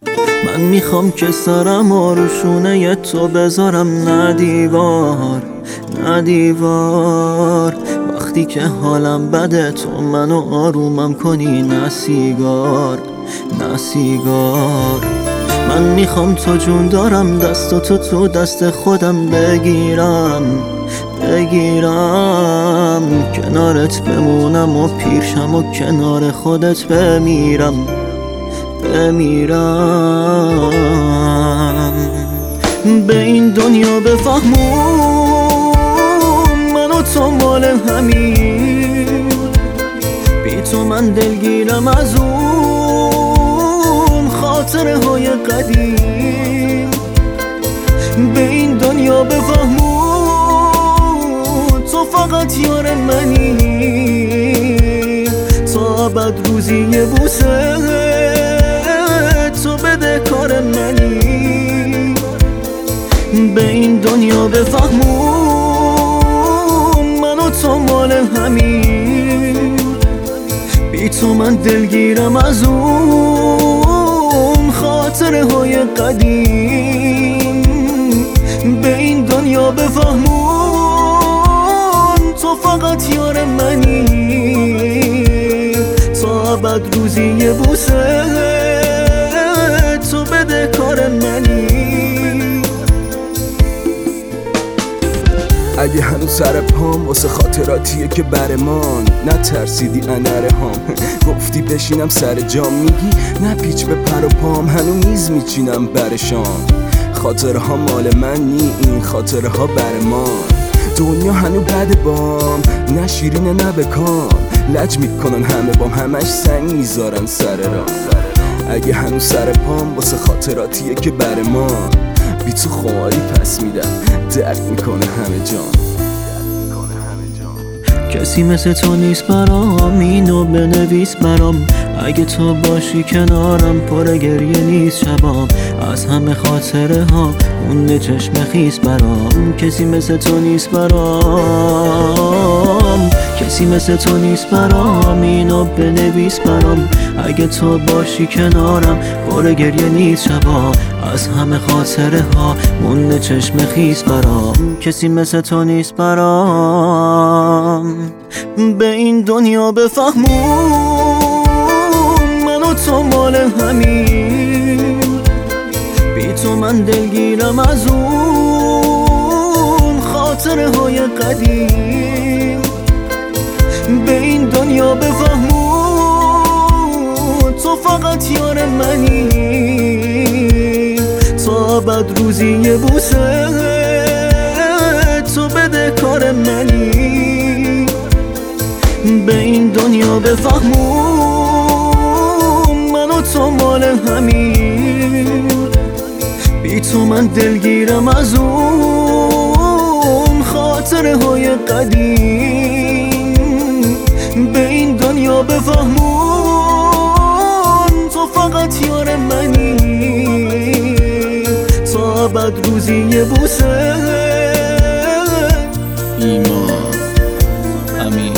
من میخوام که سرم روشونه تو بذارم، نه دیوار نه دیوار. وقتی که حالم بده تو منو آرومم کنی، نه سیگار نه سیگار. من میخوام تو جون دارم، دست تو دست خودم بگیرم کنارت بمونم و پیرشم و کنار خودت بمیرم. به این دنیا بفهمون من و تو مال همین، بی تو من دلگیرم از اون خاطره های قدیم. به این دنیا بفهمون تو فقط یار منی، تا ابد روزی یه بوسه تو بده کار منی. به این دنیا بفهمون من و تو مال همین، بی تو من دلگیرم از اون خاطره های قدیم. به این دنیا بفهمون تو فقط یار منی، تا ابد روزی یه بوسه تو بده کار منی. اگه هنوز سر پام واسه خاطراتیه که برمان، نترسیدی انره هام گفتی بشینم سر جام، میگی نه پیچ به پر و پام هنو میز میچینم برشام. خاطره ها مال من نی، این خاطره ها برمان. دنیا هنو بده بام، نه شیرینه نه بکام، لج میکنن همه بام همش سنگ میذارن سر رام. اگه هنوز سر پام واسه خاطراتیه که برمان، بی تو خماری پس میدم درد میکنه همه جان. کسی مثل تو نیست برام، اینو بنویس برام. اگه تو باشی کنارم پر گریه نیست شبام، از همه خاطره ها مونده چشم خیس برام. کسی مثل تو نیست برام، کسی مثل تو نیست برام، اینو بنویس برام. اگه تو باشی کنارم پر گریه نیست شبام، از همه خاطره ها مونده چشم خیس برام. کسی مثل تو نیست برام. به این دنیا بفهمون من و تو مال همین، بی تو من دلگیرم از اون خاطره های قدیم. به این دنیا بفهمون تو فقط یار منی، تا ابد روزی یه بوسه تو بده کار منی. به این دنیا بفهمون من و تو مال همین، بی تو من دلگیرم از اون خاطره های قدیم. به این دنیا بفهمون تو فقط یار منی، تا ابد روزی یه بوسه. ایمان امین.